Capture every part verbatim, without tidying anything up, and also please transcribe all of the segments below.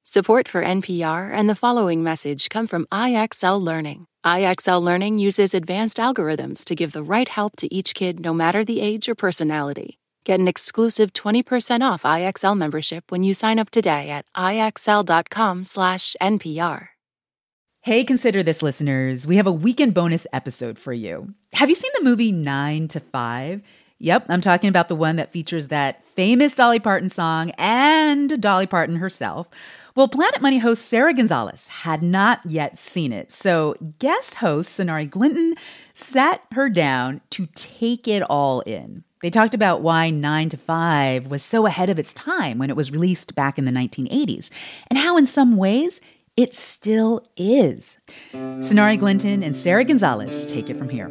Support for N P R and the following message come from I X L Learning. I X L Learning uses advanced algorithms to give the right help to each kid no matter the age or personality. Get an exclusive twenty percent off I X L membership when you sign up today at ixl.com slash NPR. Hey, consider this, listeners. We have a weekend bonus episode for you. Have you seen the movie nine to five? Yep, I'm talking about the one that features that famous Dolly Parton song and Dolly Parton herself. Well, Planet Money host Sarah Gonzalez had not yet seen it, so guest host Sonari Glinton sat her down to take it all in. They talked about why nine to five was so ahead of its time when it was released back in the nineteen eighties, and how in some ways it still is. Sonari Glinton and Sarah Gonzalez take it from here.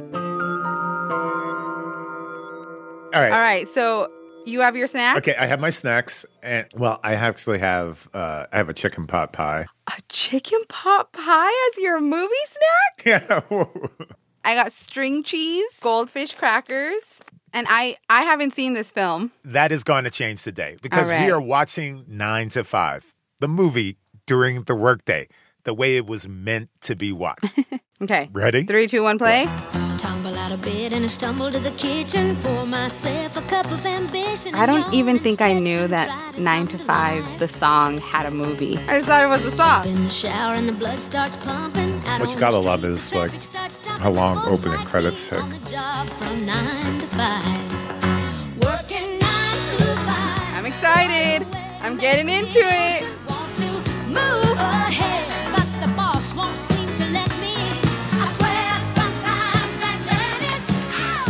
All right. All right, so you have your snacks? Okay, I have my snacks, and well, I actually have uh, I have a chicken pot pie. A chicken pot pie as your movie snack? Yeah. I got string cheese, goldfish crackers, and I, I haven't seen this film. That is going to change today because All right. we are watching nine to five, the movie during the workday, the way it was meant to be watched. Okay. Ready? Three, two, one, play. Tumble out of bed and I stumble to the kitchen, pour myself a cup of ambition. I don't even think I knew that nine to five, the song, had a movie. I just thought it was a song. In the shower and the blood starts pumping. What you gotta love is, like, how long opening credits take. On the job from nine to five. Working nine to five. I'm excited. I'm getting into it. Want to move ahead, but the boss won't seem to let me. I swear sometimes that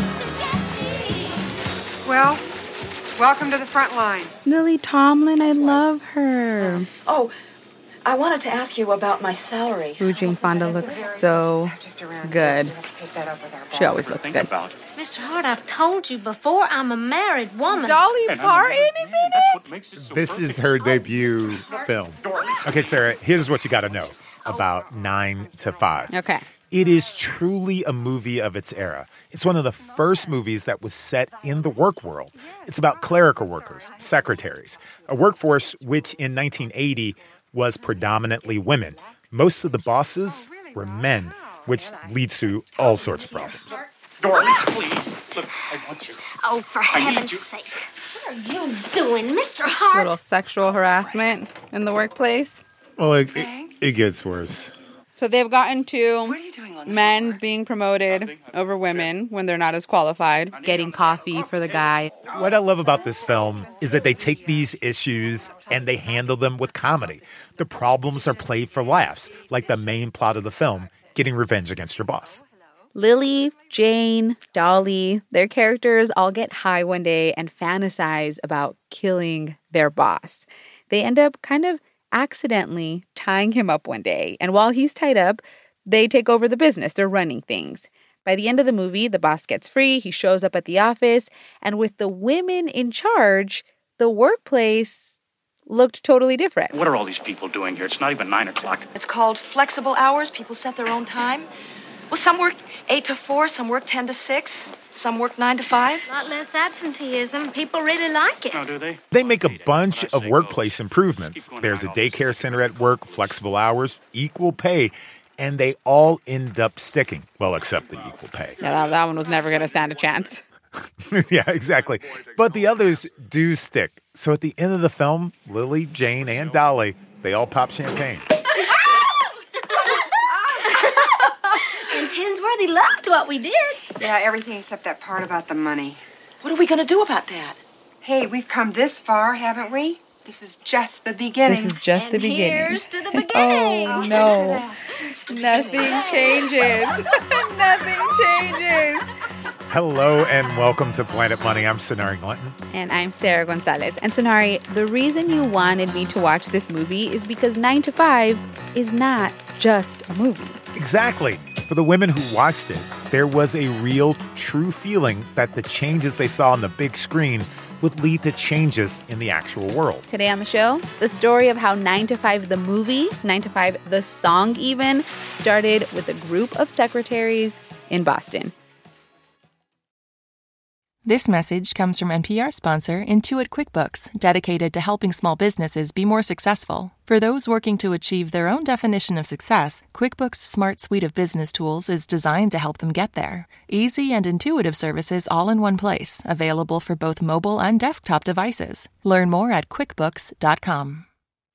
man is out to get me. Well, welcome to the front lines. Lily Tomlin, I love her. Oh, I wanted to ask you about my salary. Ooh, Jane Fonda looks so good. She always looks good. Mister Hart, I've told you before, I'm a married woman. Dolly Parton is in it? This is her debut film. Okay, Sarah, here's what you got to know about nine to five. Okay. It is truly a movie of its era. It's one of the first movies that was set in the work world. It's about clerical workers, secretaries, a workforce which in nineteen eighty was predominantly women. Most of the bosses were men, which leads to all sorts of problems. Dory, please. Look, I want you. Oh, for heaven's sake. What are you doing, Mister Hart? Little sexual harassment in the workplace. Well, it, it, it gets worse. So they've gotten to men being promoted over women when they're not as qualified, getting coffee for the guy. What I love about this film is that they take these issues and they handle them with comedy. The problems are played for laughs, like the main plot of the film, getting revenge against your boss. Lily, Jane, Dolly, their characters all get high one day and fantasize about killing their boss. They end up kind of accidentally tying him up one day. And while he's tied up, they take over the business. They're running things. By the end of the movie, the boss gets free. He shows up at the office. And with the women in charge, the workplace looked totally different. What are all these people doing here? It's not even nine o'clock. It's called flexible hours. People set their own time. Well, some work eight to four, some work ten to six, some work nine to five. A lot less absenteeism. People really like it. Oh, do they? They make a bunch of workplace improvements. There's a daycare center at work, flexible hours, equal pay, and they all end up sticking. Well, except the equal pay. Yeah, that, that one was never going to stand a chance. Yeah, exactly. But the others do stick. So at the end of the film, Lily, Jane, and Dolly, they all pop champagne. And Tinsworthy loved what we did. Yeah, everything except that part about the money. What are we going to do about that? Hey, we've come this far, haven't we? This is just the beginning. This is just and the beginning. Here's to the beginning. Oh, no. Nothing changes. Nothing changes. Hello and welcome to Planet Money. I'm Sonari Glinton. And I'm Sarah Gonzalez. And Sonari, the reason you wanted me to watch this movie is because nine to five is not just a movie. Exactly. For the women who watched it, there was a real, true feeling that the changes they saw on the big screen would lead to changes in the actual world. Today on the show, the story of how nine to five the movie, nine to five the song even, started with a group of secretaries in Boston. This message comes from N P R sponsor Intuit QuickBooks, dedicated to helping small businesses be more successful. For those working to achieve their own definition of success, QuickBooks' smart suite of business tools is designed to help them get there. Easy and intuitive services all in one place, available for both mobile and desktop devices. Learn more at quickbooks dot com.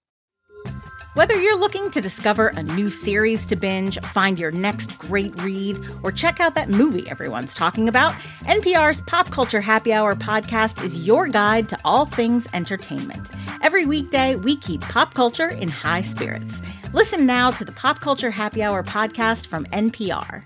Whether you're looking to discover a new series to binge, find your next great read, or check out that movie everyone's talking about, N P R's Pop Culture Happy Hour podcast is your guide to all things entertainment. Every weekday, we keep pop culture in high spirits. Listen now to the Pop Culture Happy Hour podcast from N P R.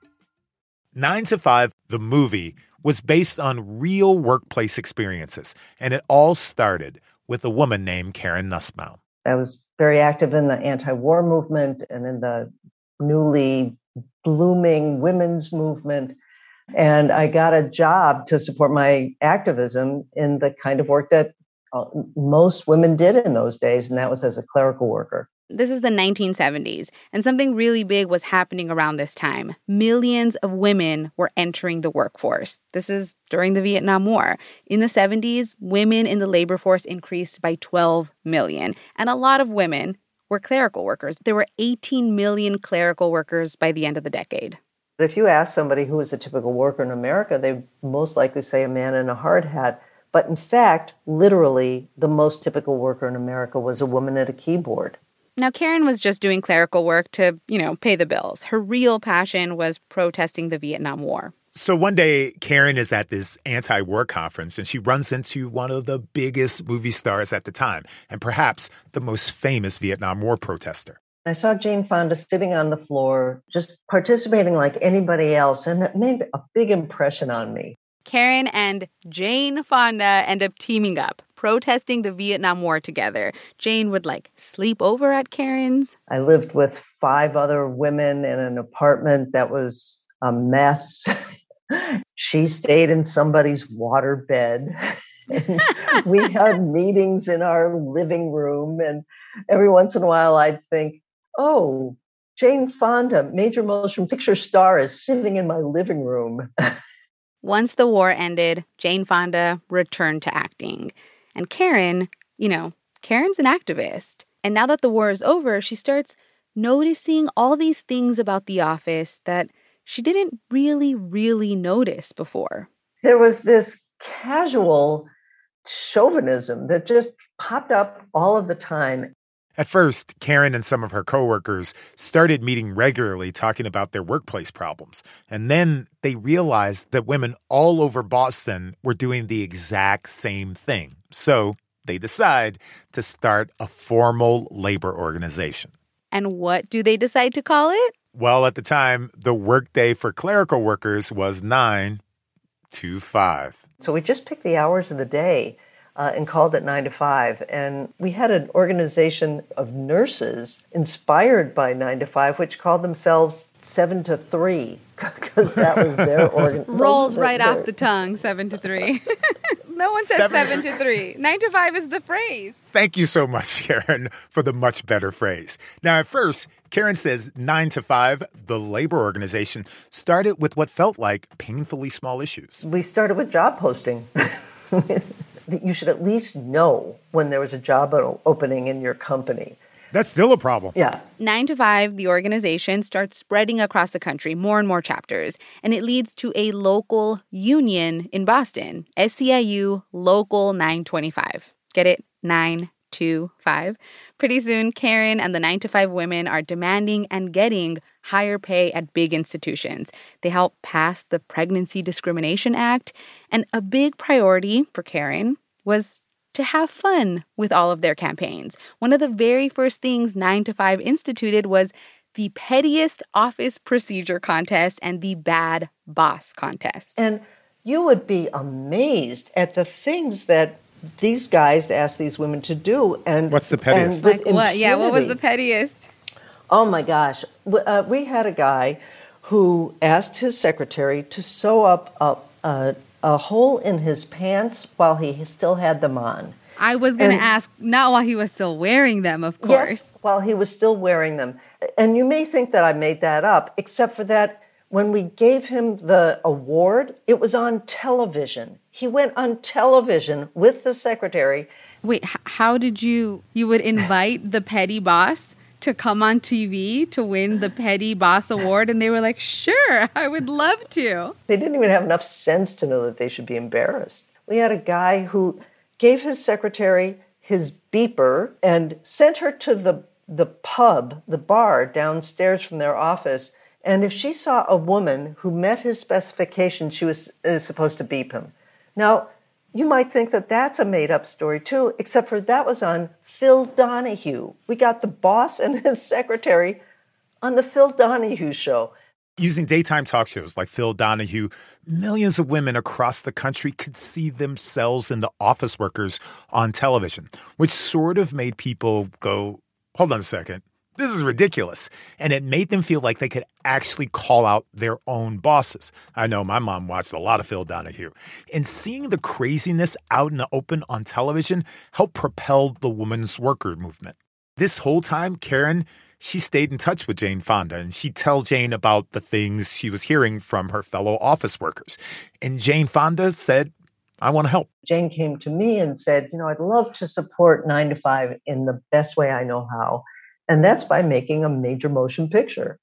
Nine to five, the movie, was based on real workplace experiences, and it all started with a woman named Karen Nussbaum. I was very active in the anti-war movement and in the newly blooming women's movement. And I got a job to support my activism in the kind of work that most women did in those days, and that was as a clerical worker. This is the nineteen seventies, and something really big was happening around this time. Millions of women were entering the workforce. This is during the Vietnam War. In the seventies, women in the labor force increased by twelve million, and a lot of women were clerical workers. There were eighteen million clerical workers by the end of the decade. But if you ask somebody who is a typical worker in America, they most likely say a man in a hard hat. But in fact, literally, the most typical worker in America was a woman at a keyboard. Now, Karen was just doing clerical work to, you know, pay the bills. Her real passion was protesting the Vietnam War. So one day, Karen is at this anti-war conference, and she runs into one of the biggest movie stars at the time, and perhaps the most famous Vietnam War protester. I saw Jane Fonda sitting on the floor, just participating like anybody else, and it made a big impression on me. Karen and Jane Fonda end up teaming up, protesting the Vietnam War together. Jane would, like, sleep over at Karen's. I lived with five other women in an apartment that was a mess. She stayed in somebody's water bed. We had meetings in our living room, and every once in a while I'd think, oh, Jane Fonda, major motion picture star, is sitting in my living room. Once the war ended, Jane Fonda returned to acting. And Karen, you know, Karen's an activist. And now that the war is over, she starts noticing all these things about the office that she didn't really, really notice before. There was this casual chauvinism that just popped up all of the time. At first, Karen and some of her coworkers started meeting regularly talking about their workplace problems. And then they realized that women all over Boston were doing the exact same thing. So they decide to start a formal labor organization. And what do they decide to call it? Well, at the time, the workday for clerical workers was nine to five. So we just picked the hours of the day Uh, and called it nine to five. And we had an organization of nurses inspired by nine to five, which called themselves seven to three, because that was their organization. Rolls right their, off the tongue, seven to three. No one says seven. seven to three. Nine to five is the phrase. Thank you so much, Karen, for the much better phrase. Now, at first, Karen says nine to five, the labor organization, started with what felt like painfully small issues. We started with job posting. You should at least know when there was a job opening in your company. That's still a problem. Yeah. Nine to five, the organization starts spreading across the country, more and more chapters, and it leads to a local union in Boston, S E I U Local nine twenty-five. Get it? nine two five. Pretty soon, Karen and the nine to five women are demanding and getting higher pay at big institutions. They help pass the Pregnancy Discrimination Act, and a big priority for Karen was to have fun with all of their campaigns. One of the very first things nine to five instituted was the Pettiest Office Procedure Contest and the Bad Boss Contest. And you would be amazed at the things that these guys asked these women to do. And what's the pettiest? Like what? Yeah, what was the pettiest? Oh, my gosh. Uh, we had a guy who asked his secretary to sew up a, a, a hole in his pants while he still had them on. I was going to ask, not while he was still wearing them, of course. Yes, while he was still wearing them. And you may think that I made that up, except for that When we gave him the award, it was on television. He went on television with the secretary. Wait, h- how did you, you would invite the petty boss to come on T V to win the petty boss award? And they were like, sure, I would love to. They didn't even have enough sense to know that they should be embarrassed. We had a guy who gave his secretary his beeper and sent her to the, the pub, the bar downstairs from their office. And if she saw a woman who met his specifications, she was uh, supposed to beep him. Now, you might think that that's a made-up story, too, except for that was on Phil Donahue. We got the boss and his secretary on the Phil Donahue show. Using daytime talk shows like Phil Donahue, millions of women across the country could see themselves in the office workers on television, which sort of made people go, hold on a second. This is ridiculous. And it made them feel like they could actually call out their own bosses. I know my mom watched a lot of Phil Donahue. And seeing the craziness out in the open on television helped propel the women's worker movement. This whole time, Karen, she stayed in touch with Jane Fonda, and she'd tell Jane about the things she was hearing from her fellow office workers. And Jane Fonda said, I want to help. Jane came to me and said, you know, I'd love to support nine to five in the best way I know how. And that's by making a major motion picture.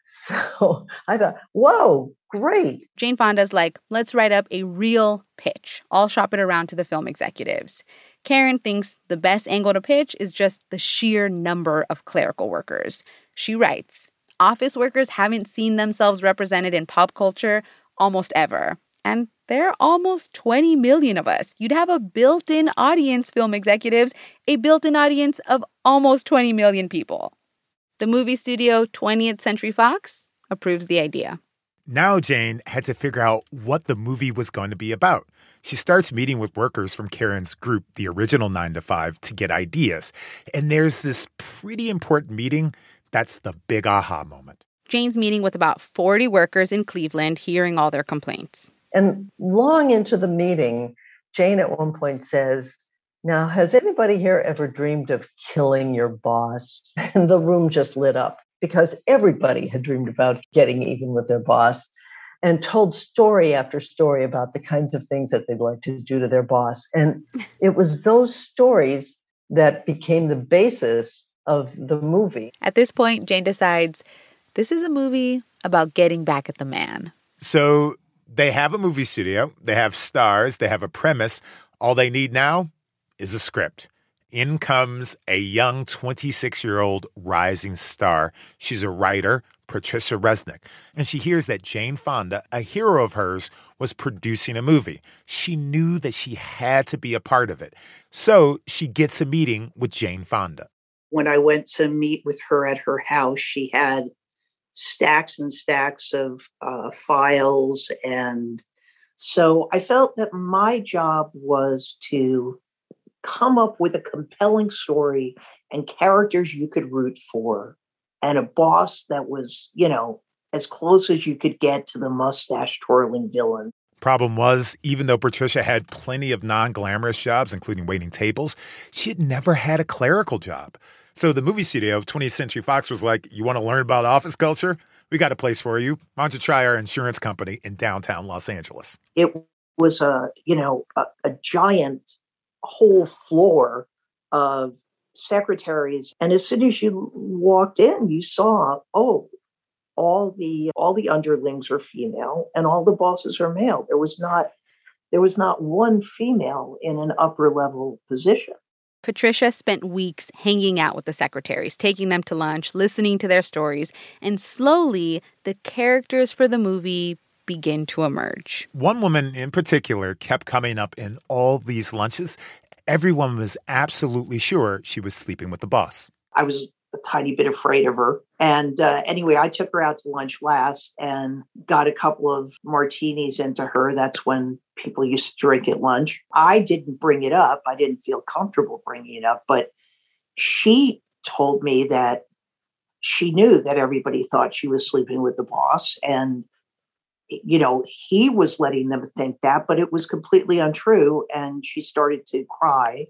So I thought, whoa, great. Jane Fonda's like, let's write up a real pitch. I'll shop it around to the film executives. Karen thinks the best angle to pitch is just the sheer number of clerical workers. She writes, office workers haven't seen themselves represented in pop culture almost ever. And there are almost twenty million of us. You'd have a built-in audience, film executives, a built-in audience of almost twenty million people. The movie studio twentieth Century Fox approves the idea. Now Jane had to figure out what the movie was going to be about. She starts meeting with workers from Karen's group, the original nine to five, to get ideas. And there's this pretty important meeting that's the big aha moment. Jane's meeting with about forty workers in Cleveland, hearing all their complaints. And long into the meeting, Jane at one point says, now, has anybody here ever dreamed of killing your boss? And the room just lit up because everybody had dreamed about getting even with their boss and told story after story about the kinds of things that they'd like to do to their boss. And it was those stories that became the basis of the movie. At this point, Jane decides this is a movie about getting back at the man. So they have a movie studio, they have stars, they have a premise. All they need now is a script. In comes a young twenty-six-year-old rising star. She's a writer, Patricia Resnick, and she hears that Jane Fonda, a hero of hers, was producing a movie. She knew that she had to be a part of it. So she gets a meeting with Jane Fonda. When I went to meet with her at her house, she had stacks and stacks of uh, files. And so I felt that my job was to come up with a compelling story and characters you could root for and a boss that was, you know, as close as you could get to the mustache twirling villain. Problem was, even though Patricia had plenty of non-glamorous jobs, including waiting tables, she had never had a clerical job. So the movie studio, twentieth Century Fox, was like, you want to learn about office culture? We got a place for you. Why don't you try our insurance company in downtown Los Angeles? It was a, you know, a, a giant whole floor of secretaries. And as soon as you walked in, you saw, oh, all the all the underlings are female and all the bosses are male. There was not there was not one female in an upper level position. Patricia spent weeks hanging out with the secretaries, taking them to lunch, listening to their stories, and slowly the characters for the movie begin to emerge. One woman in particular kept coming up in all these lunches. Everyone was absolutely sure she was sleeping with the boss. I was a tiny bit afraid of her. And uh, anyway, I took her out to lunch last and got a couple of martinis into her. That's when people used to drink at lunch. I didn't bring it up. I didn't feel comfortable bringing it up. But she told me that she knew that everybody thought she was sleeping with the boss. And, you know, he was letting them think that, but it was completely untrue. And she started to cry.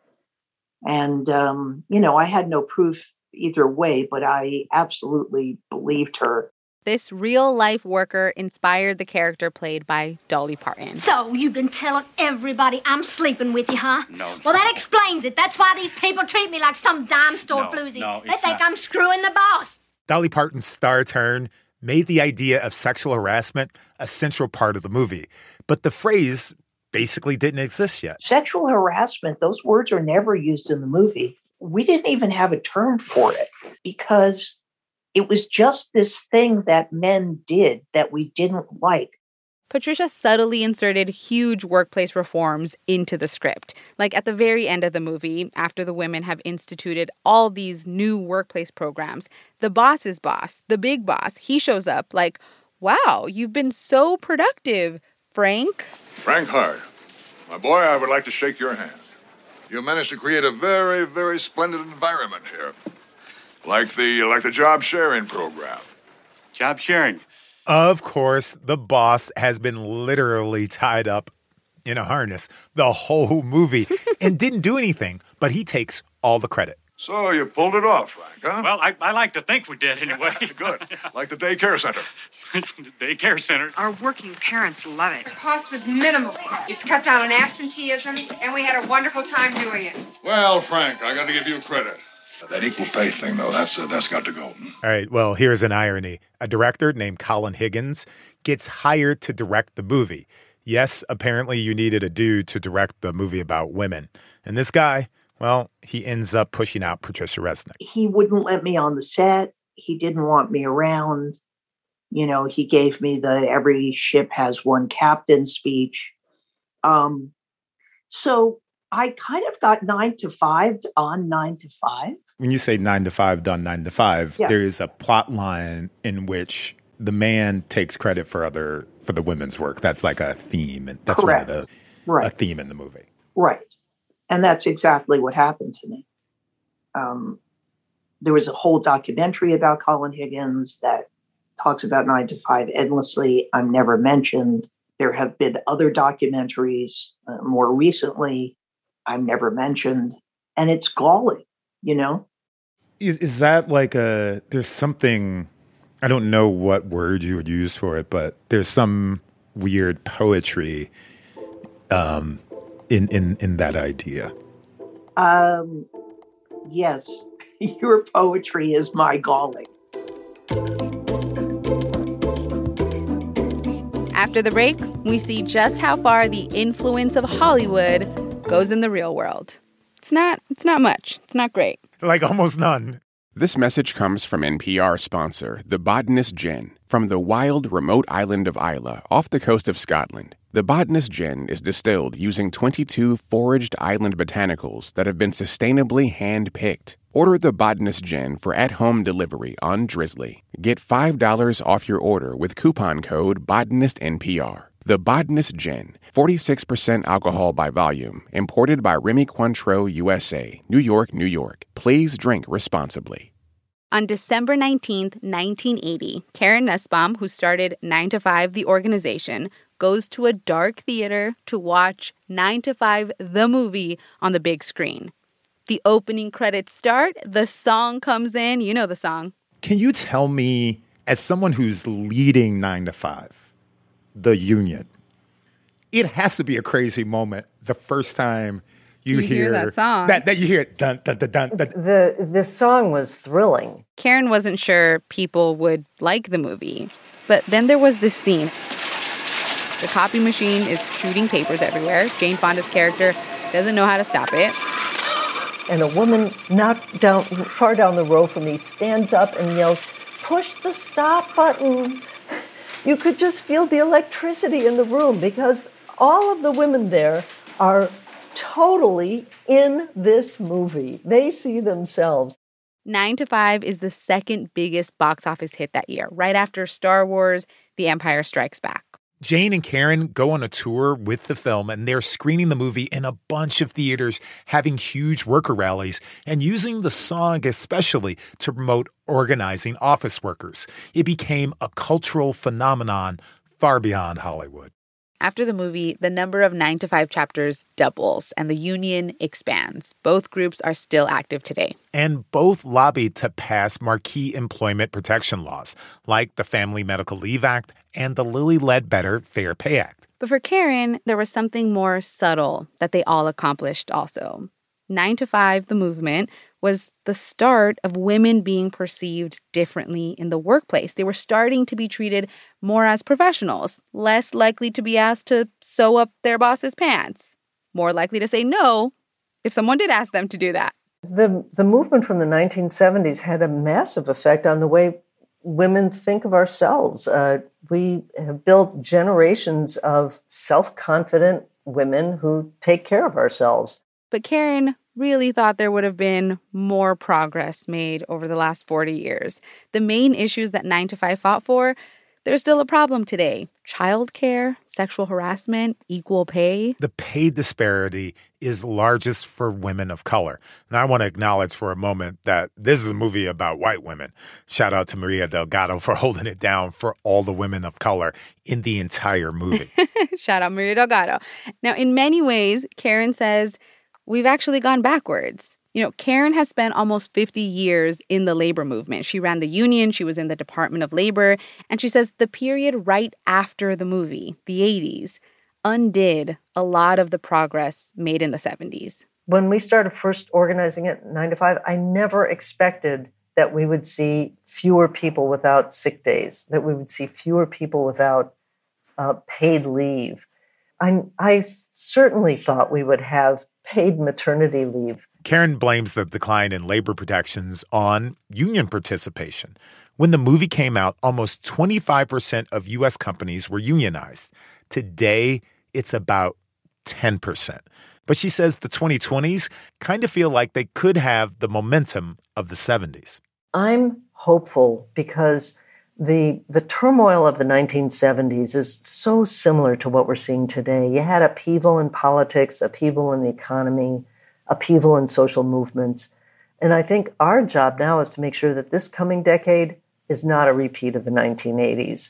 And, um, you know, I had no proof either way, but I absolutely believed her. This real-life worker inspired the character played by Dolly Parton. So, you've been telling everybody I'm sleeping with you, huh? No. Well, that explains it. That's why these people treat me like some dime store No, floozy. no, they it's think not. I'm screwing the boss. Dolly Parton's star turn made the idea of sexual harassment a central part of the movie. But the phrase basically didn't exist yet. Sexual harassment, those words are never used in the movie. We didn't even have a term for it because it was just this thing that men did that we didn't like. Patricia subtly inserted huge workplace reforms into the script. Like at the very end of the movie, after the women have instituted all these new workplace programs, the boss's boss, the big boss, he shows up like, wow, you've been so productive, Frank. Frank Hart, my boy, I would like to shake your hand. You managed to create a very, very splendid environment here. Like the like the job sharing program. Job sharing. Of course, the boss has been literally tied up in a harness the whole movie and didn't do anything, but he takes all the credit. So you pulled it off, Frank, huh? Well, I, I like to think we did anyway. Good. Like the daycare center. The daycare center. Our working parents love it. The cost was minimal. It's cut down on absenteeism, and we had a wonderful time doing it. Well, Frank, I got to give you credit. That equal pay thing, though, that's uh, that's got to go. All right, well, here's an irony. A director named Colin Higgins gets hired to direct the movie. Yes, apparently you needed a dude to direct the movie about women. And this guy, well, he ends up pushing out Patricia Resnick. He wouldn't let me on the set. He didn't want me around. You know, he gave me the every ship has one captain speech. Um, so I kind of got nine to five on nine to five. When you say nine to five done nine to five, Yeah. there is a plot line in which the man takes credit for other for the women's work. That's like a theme, and that's Correct. one of the Right. a theme in the movie. Right. And that's exactly what happened to me. Um, there was a whole documentary about Colin Higgins that talks about nine to five endlessly. I'm never mentioned. There have been other documentaries uh, more recently. I'm never mentioned. And it's galling, you know? Is is that like a? There's something. I don't know what word you would use for it, but there's some weird poetry um, in in in that idea. Um, yes, your poetry is my galling. After the break, we see just how far the influence of Hollywood goes in the real world. It's not, it's not much. It's not great. Like almost none. This message comes from N P R sponsor, The Botanist Gin, from the wild, remote island of Islay, off the coast of Scotland. The Botanist Gin is distilled using twenty-two foraged island botanicals that have been sustainably hand-picked. Order The Botanist Gin for at-home delivery on Drizzly. Get five dollars off your order with coupon code BotanistNPR. The Botanist Gin, forty-six percent alcohol by volume, imported by Remy Cointreau, U S A, New York, New York. Please drink responsibly. On December nineteenth, nineteen eighty, Karen Nussbaum, who started nine to five, the organization, goes to a dark theater to watch nine to five, the movie, on the big screen. The opening credits start, the song comes in, you know the song. Can you tell me, as someone who's leading nine to five, the union, it has to be a crazy moment the first time you, You hear that song. That, that you hear it. Dun, dun, dun, dun, dun. The the song was thrilling. Karen wasn't sure people would like the movie. But then there was this scene. The copy machine is shooting papers everywhere. Jane Fonda's character doesn't know how to stop it. And a woman not down far down the row from me stands up and yells, "Push the stop button." You could just feel the electricity in the room because all of the women there are totally in this movie. They see themselves. Nine to five is the second biggest box office hit that year, right after Star Wars, The Empire Strikes Back. Jane and Karen go on a tour with the film, and they're screening the movie in a bunch of theaters, having huge worker rallies, and using the song especially to promote organizing office workers. It became a cultural phenomenon far beyond Hollywood. After the movie, the number of nine to five chapters doubles and the union expands. Both groups are still active today. And both lobbied to pass marquee employment protection laws, like the Family Medical Leave Act and the Lilly Ledbetter Fair Pay Act. But for Karen, there was something more subtle that they all accomplished also. Nine to five, the movement, was the start of women being perceived differently in the workplace. They were starting to be treated more as professionals, less likely to be asked to sew up their boss's pants, more likely to say no if someone did ask them to do that. The, the movement from the nineteen seventies had a massive effect on the way women think of ourselves. Uh, we have built generations of self-confident women who take care of ourselves. But Karen really thought there would have been more progress made over the last forty years. The main issues that nine to five fought for, they're still a problem today. Childcare, sexual harassment, equal pay. The pay disparity is largest for women of color. And I want to acknowledge for a moment that this is a movie about white women. Shout out to Maria Delgado for holding it down for all the women of color in the entire movie. Shout out Maria Delgado. Now, in many ways, Karen says we've actually gone backwards. You know, Karen has spent almost fifty years in the labor movement. She ran the union, she was in the Department of Labor, and she says the period right after the movie, the eighties, undid a lot of the progress made in the seventies. When we started first organizing it, nine to five, I never expected that we would see fewer people without sick days, that we would see fewer people without uh, paid leave. I, I certainly thought we would have paid maternity leave. Karen blames the decline in labor protections on union participation. When the movie came out, almost twenty-five percent of U S companies were unionized. Today, it's about ten percent. But she says the twenty twenties kind of feel like they could have the momentum of the seventies. I'm hopeful because the the turmoil of the nineteen seventies is so similar to what we're seeing today. You had upheaval in politics, upheaval in the economy, upheaval in social movements. And I think our job now is to make sure that this coming decade is not a repeat of the nineteen eighties.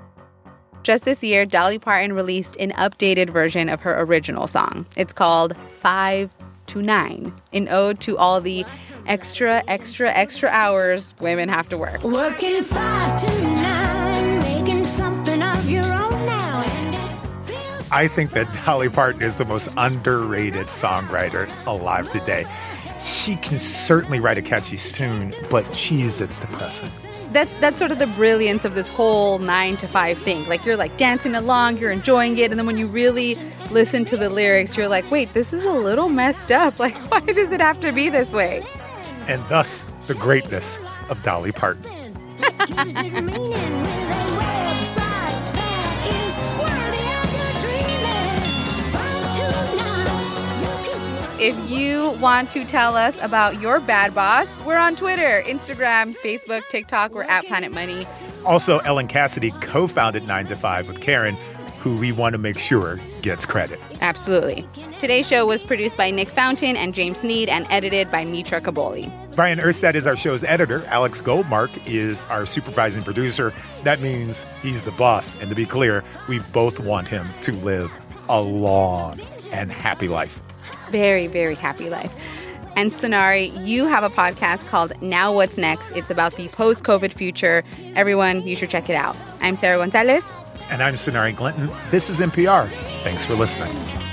Just this year, Dolly Parton released an updated version of her original song. It's called Five to Nine, an ode to all the extra, extra, extra hours women have to work. Working five to nine, making something of your own now. And it feels I think that Dolly Parton is the most underrated songwriter alive today. She can certainly write a catchy tune, but geez, it's depressing. That, that's sort of the brilliance of this whole nine to five thing. Like, you're like dancing along, you're enjoying it, and then when you really listen to the lyrics, you're like, wait, this is a little messed up. Like, why does it have to be this way? And thus, the greatness of Dolly Parton. gives it meaning with a website that is worthy of your dreaming. Five to nine. If you want to tell us about your bad boss, we're on Twitter, Instagram, Facebook, TikTok. We're at Planet Money. Also, Ellen Cassidy co-founded nine to five with Karen, who we want to make sure gets credit. Absolutely. Today's show was produced by Nick Fountain and James Sneed and edited by Mitra Kaboli. Brian Erstad is our show's editor. Alex Goldmark is our supervising producer. That means he's the boss. And to be clear, we both want him to live a long and happy life. Very, very happy life. And Sonari, you have a podcast called Now What's Next? It's about the post-COVID future. Everyone, you should check it out. I'm Sarah Gonzalez. And I'm Sonari Glinton. This is N P R. Thanks for listening.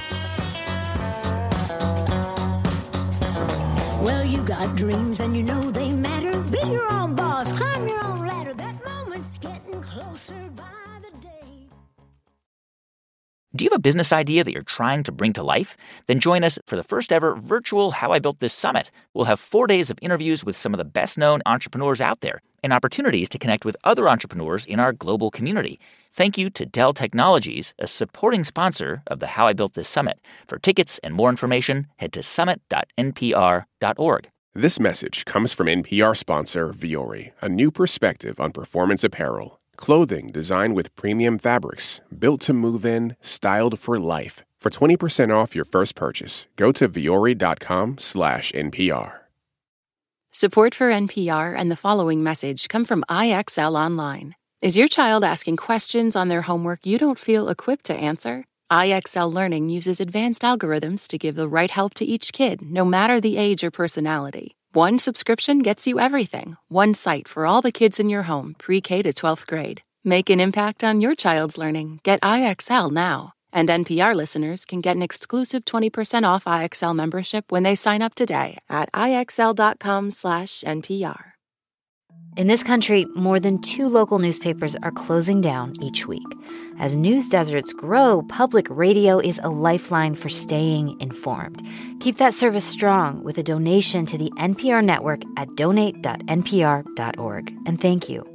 Well, you got dreams and you know they matter. Be your own boss, climb your own ladder. That moment's getting closer by the day. Do you have a business idea that you're trying to bring to life? Then join us for the first ever virtual How I Built This Summit. We'll have four days of interviews with some of the best-known entrepreneurs out there and opportunities to connect with other entrepreneurs in our global community. Thank you to Dell Technologies, a supporting sponsor of the How I Built This Summit. For tickets and more information, head to summit dot n p r dot org. This message comes from N P R sponsor Vuori, a new perspective on performance apparel. Clothing designed with premium fabrics, built to move in, styled for life. For twenty percent off your first purchase, go to vuori.com slash NPR. Support for N P R and the following message come from I X L Online. Is your child asking questions on their homework you don't feel equipped to answer? I X L Learning uses advanced algorithms to give the right help to each kid, no matter the age or personality. One subscription gets you everything. One site for all the kids in your home, pre-K to twelfth grade. Make an impact on your child's learning. Get I X L now. And N P R listeners can get an exclusive twenty percent off I X L membership when they sign up today at IXL.com slash NPR. In this country, more than two local newspapers are closing down each week. As news deserts grow, public radio is a lifeline for staying informed. Keep that service strong with a donation to the N P R network at donate dot N P R dot org. And thank you